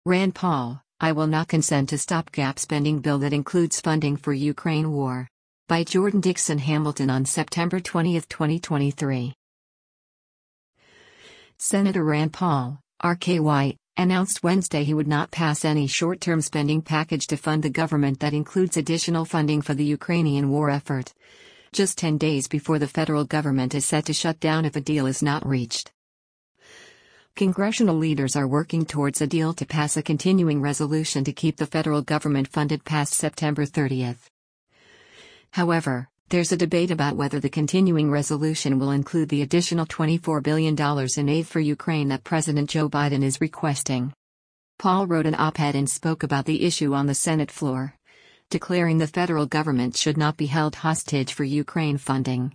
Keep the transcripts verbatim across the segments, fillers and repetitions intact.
Rand Paul, I will not consent to stopgap spending bill that includes funding for Ukraine war. By Jordan Dixon Hamilton on September twentieth, twenty twenty-three. Senator Rand Paul, R K Y, announced Wednesday he would not pass any short-term spending package to fund the government that includes additional funding for the Ukrainian war effort, just ten days before the federal government is set to shut down if a deal is not reached. Congressional leaders are working towards a deal to pass a continuing resolution to keep the federal government funded past September thirtieth. However, there's a debate about whether the continuing resolution will include the additional twenty-four billion dollars in aid for Ukraine that President Joe Biden is requesting. Paul wrote an op-ed and spoke about the issue on the Senate floor, declaring the federal government should not be held hostage for Ukraine funding.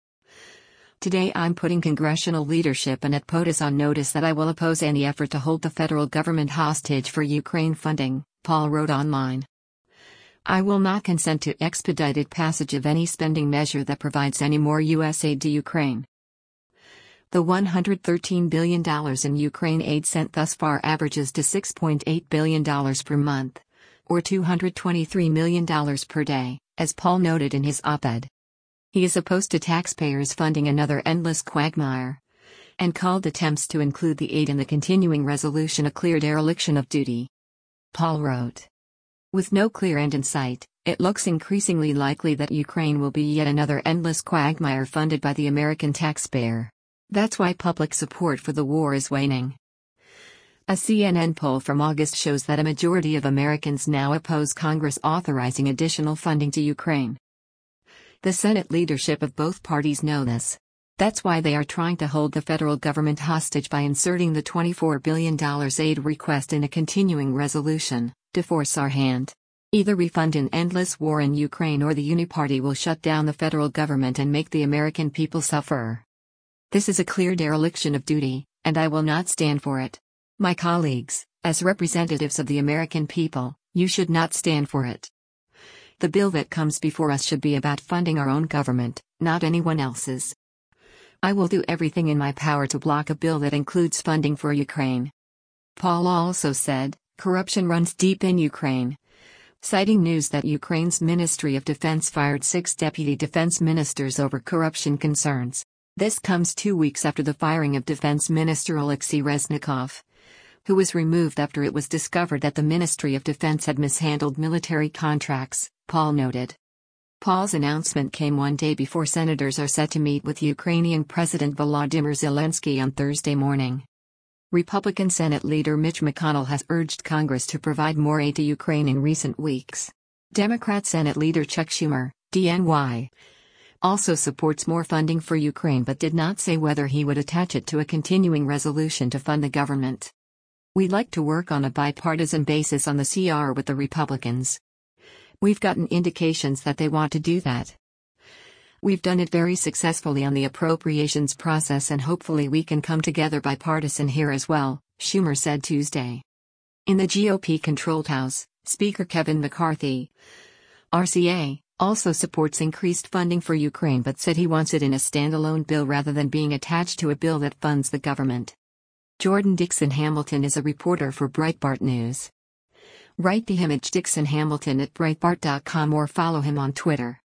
Today I'm putting congressional leadership and at POTUS on notice that I will oppose any effort to hold the federal government hostage for Ukraine funding, Paul wrote online. I will not consent to expedited passage of any spending measure that provides any more U S aid to Ukraine. The one hundred thirteen billion dollars in Ukraine aid sent thus far averages to six point eight billion dollars per month, or two hundred twenty-three million dollars per day, as Paul noted in his op-ed. He is opposed to taxpayers funding another endless quagmire, and called attempts to include the aid in the continuing resolution a clear dereliction of duty. Paul wrote, with no clear end in sight, it looks increasingly likely that Ukraine will be yet another endless quagmire funded by the American taxpayer. That's why public support for the war is waning. A C N N poll from August shows that a majority of Americans now oppose Congress authorizing additional funding to Ukraine. The Senate leadership of both parties know this. That's why they are trying to hold the federal government hostage by inserting the twenty-four billion dollars aid request in a continuing resolution, to force our hand. Either we fund an endless war in Ukraine or the Uniparty will shut down the federal government and make the American people suffer. This is a clear dereliction of duty, and I will not stand for it. My colleagues, as representatives of the American people, you should not stand for it. The bill that comes before us should be about funding our own government, not anyone else's. I will do everything in my power to block a bill that includes funding for Ukraine. Paul also said, corruption runs deep in Ukraine, citing news that Ukraine's Ministry of Defense fired six deputy defense ministers over corruption concerns. This comes two weeks after the firing of Defense Minister Alexei Reznikov, who was removed after it was discovered that the Ministry of Defense had mishandled military contracts, Paul noted. Paul's announcement came one day before senators are set to meet with Ukrainian President Volodymyr Zelensky on Thursday morning. Republican Senate leader Mitch McConnell has urged Congress to provide more aid to Ukraine in recent weeks. Democrat Senate leader Chuck Schumer, D N Y, also supports more funding for Ukraine but did not say whether he would attach it to a continuing resolution to fund the government. We'd like to work on a bipartisan basis on the C R with the Republicans. We've gotten indications that they want to do that. We've done it very successfully on the appropriations process and hopefully we can come together bipartisan here as well, Schumer said Tuesday. In the G O P-controlled House, Speaker Kevin McCarthy, R C A, also supports increased funding for Ukraine but said he wants it in a standalone bill rather than being attached to a bill that funds the government. Jordan Dixon Hamilton is a reporter for Breitbart News. Write the image Dixon Hamilton at Breitbart dot com or follow him on Twitter.